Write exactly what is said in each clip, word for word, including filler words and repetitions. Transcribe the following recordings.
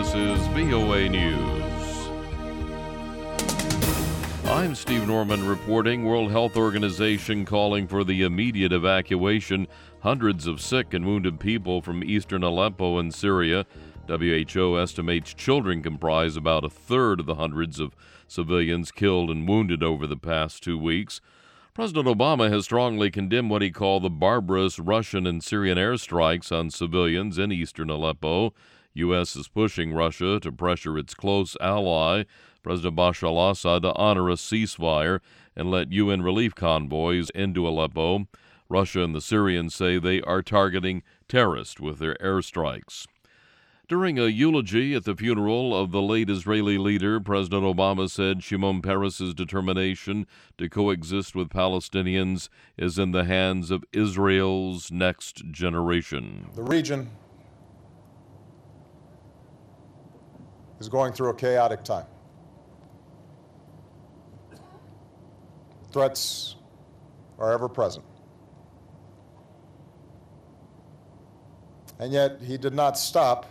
This is V O A News. I'm Steve Norman reporting. World Health Organization calling for the immediate evacuation. Hundreds of sick and wounded people from eastern Aleppo in Syria. W H O estimates children comprise about a third of the hundreds of civilians killed and wounded over the past two weeks. President Obama has strongly condemned what he called the barbarous Russian and Syrian airstrikes on civilians in eastern Aleppo. U S is pushing Russia to pressure its close ally, President Bashar al-Assad, to honor a ceasefire and let U N relief convoys into Aleppo. Russia and the Syrians say they are targeting terrorists with their airstrikes. During a eulogy at the funeral of the late Israeli leader, President Obama said Shimon Peres' determination to coexist with Palestinians is in the hands of Israel's next generation. The region is going through a chaotic time. Threats are ever present. And yet he did not stop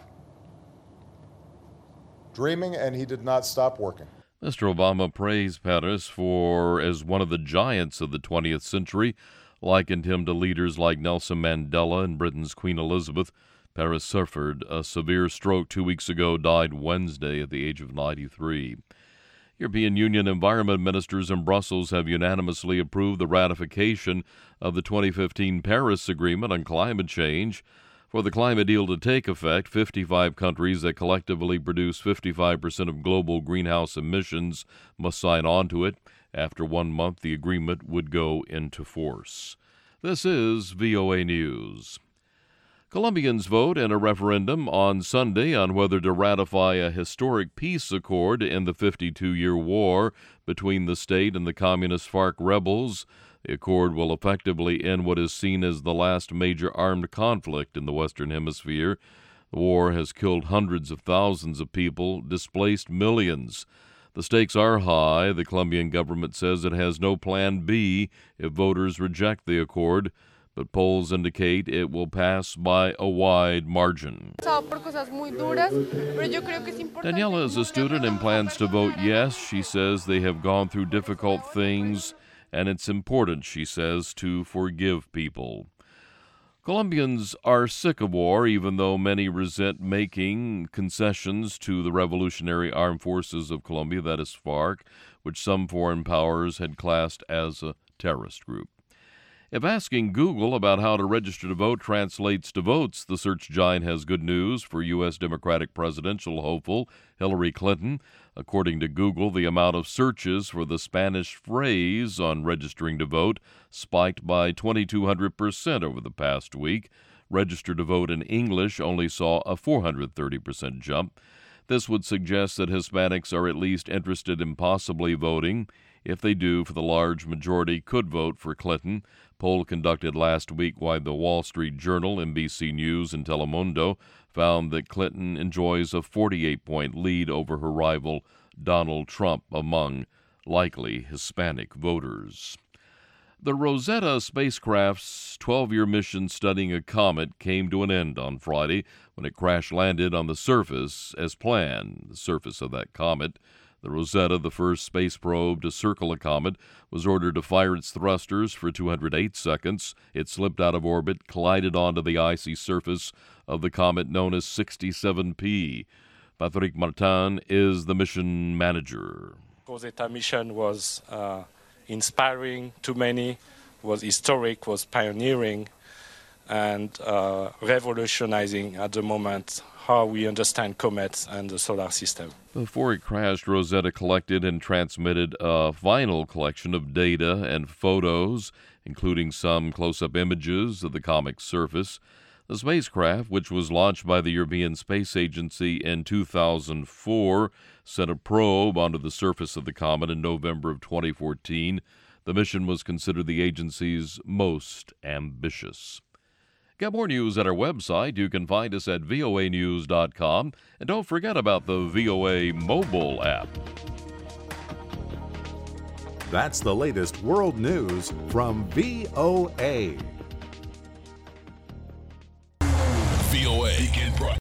dreaming, and he did not stop working. Mister Obama praised Peres for as one of the giants of the twentieth century, likened him to leaders like Nelson Mandela and Britain's Queen Elizabeth. Peres suffered a severe stroke two weeks ago, died Wednesday at the age of ninety-three. European Union environment ministers in Brussels have unanimously approved the ratification of the twenty fifteen Paris Agreement on climate change. For the climate deal to take effect, fifty-five countries that collectively produce fifty-five percent of global greenhouse emissions must sign on to it. After one month, the agreement would go into force. This is V O A News. Colombians vote in a referendum on Sunday on whether to ratify a historic peace accord in the fifty-two-year war between the state and the communist FARC rebels. The accord will effectively end what is seen as the last major armed conflict in the Western Hemisphere. The war has killed hundreds of thousands of people, displaced millions. The stakes are high. The Colombian government says it has no plan B if voters reject the accord, but polls indicate it will pass by a wide margin. Daniela is a student and plans to vote yes. She says they have gone through difficult things, and it's important, she says, to forgive people. Colombians are sick of war, even though many resent making concessions to the Revolutionary Armed Forces of Colombia, that is FARC, which some foreign powers had classed as a terrorist group. If asking Google about how to register to vote translates to votes, the search giant has good news for U S Democratic presidential hopeful Hillary Clinton. According to Google, the amount of searches for the Spanish phrase on registering to vote spiked by twenty-two hundred percent over the past week. Register to vote in English only saw a four hundred thirty percent jump. This would suggest that Hispanics are at least interested in possibly voting. If they do, for the large majority could vote for Clinton. Poll conducted last week by the Wall Street Journal, N B C News, and Telemundo found that Clinton enjoys a forty-eight point lead over her rival Donald Trump among likely Hispanic voters. The Rosetta spacecraft's twelve-year mission studying a comet came to an end on Friday when it crash-landed on the surface as planned. The surface of that comet, the Rosetta, the first space probe to circle a comet, was ordered to fire its thrusters for two hundred eight seconds. It slipped out of orbit, collided onto the icy surface of the comet known as sixty-seven P. Patrick Martin is the mission manager. Rosetta mission was uh, inspiring to many, was historic, was pioneering, and uh, revolutionizing at the moment how we understand comets and the solar system. Before it crashed, Rosetta collected and transmitted a final collection of data and photos, including some close-up images of the comet's surface. The spacecraft, which was launched by the European Space Agency in two thousand four, sent a probe onto the surface of the comet in November of twenty fourteen. The mission was considered the agency's most ambitious. Get more news at our website. You can find us at V O A news dot com. And don't forget about the V O A mobile app. That's the latest world news from V O A. V O A.